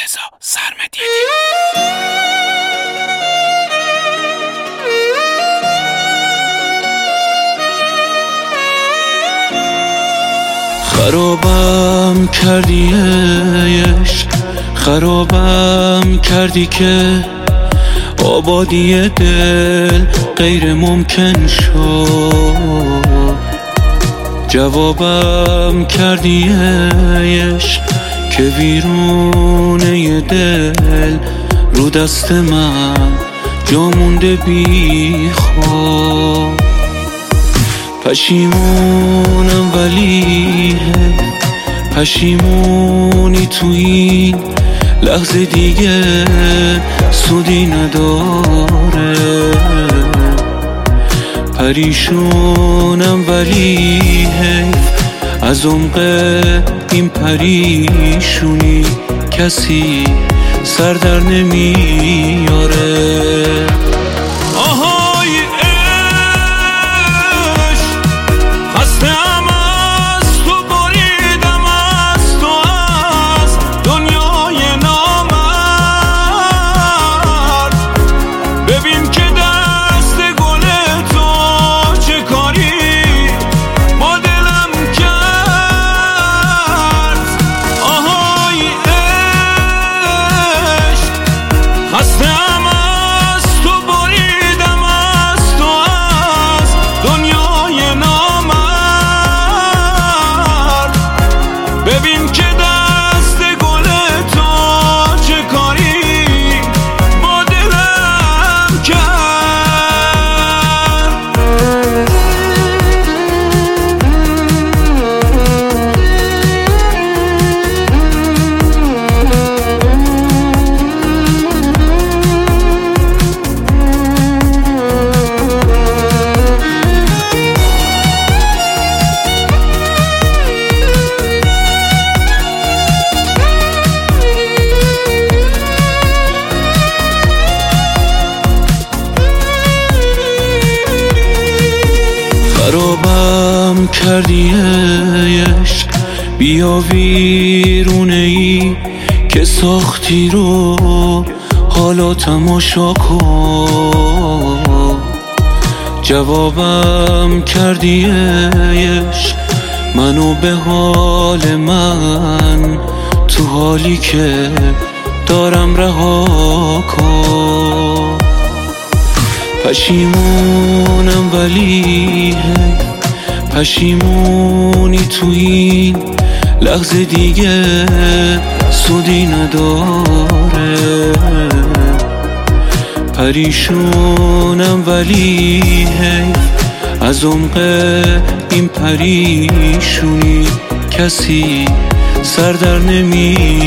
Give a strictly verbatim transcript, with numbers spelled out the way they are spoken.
رضا سرمدی. خرابم کردی عشق، خرابم کردی که آبادی دل غیر ممکن شد. جوابم کردی عشق که ویرونه دل رو دست من جا مونده بی خود. پشیمونم ولی پشیمونی تو این لحظه دیگه سودی نداره. پریشونم ولی حیف از عمق این پریشونی کسی سر در نمیاره. ببین که دست گل تو چه کاری با دلم کرد. خرابم کردی عشق، بیا ویرونه ای که ساختی رو حالا تماشا کن. جوابم کردی عشق منو به حال من تو حالی که دارم رها کن. پشیمونم ولی پشیمونی تو این لحظه دیگه سودی نداره. پریشونم ولی حیف از عمق این پریشونی کسی سر در نمیاره.